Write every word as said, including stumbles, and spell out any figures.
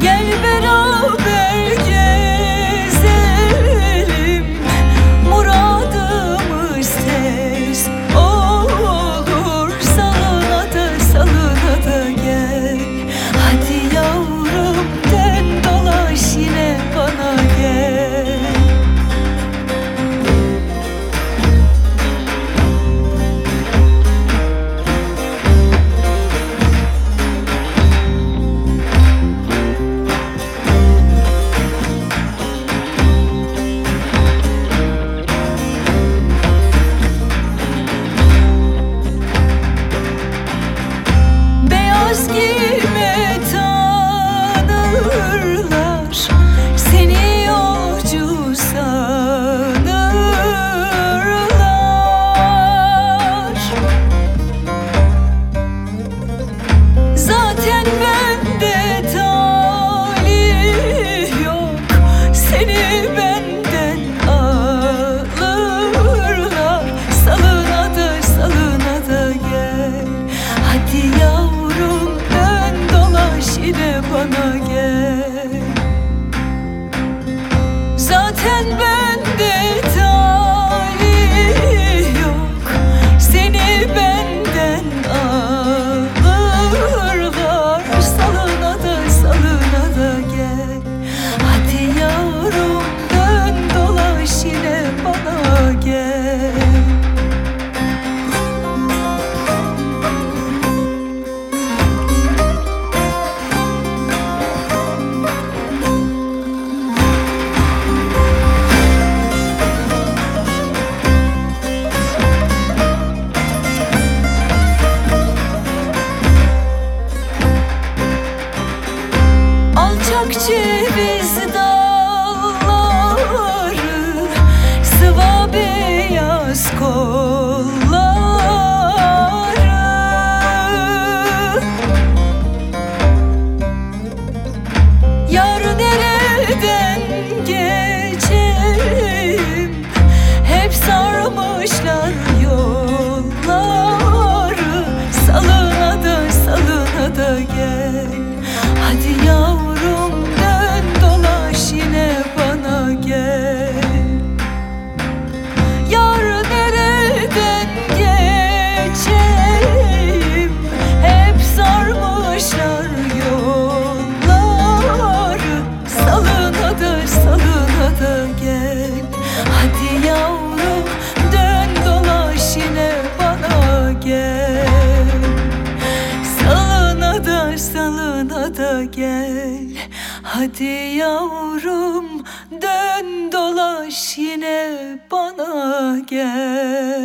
Gel beraber gezelim, muradımız tez olur. Salına da salına da gel. Hadi yavrum dön dolaş yine bana gel. Beyaz giyme tanırlar, seni yolcu sanırlar. Zaten bende talih yok, seni benden alırlar. Salına da salına da gel. Hadi yavrum dön dolaş yine bana gel. Zaten bende talih yok, seni benden alırlar. Salına da salına da gel. Hadi yavrum dön dolaş yine bana gel. Alçak ceviz dalları, sıva beyaz kolları. Yar nereden geçeyim, hep sarmışlar yolları. Salına da salına da gel. Hadi yavrum dön dolaş yine bana gel. Yar nereden geçeyim, hep sarmışlar yolları. Salına da salına da gel. Hadi yavrum dön dolaş yine bana gel. Salına da salına da gel. Hadi yavrum dön dolaş yine bana gel.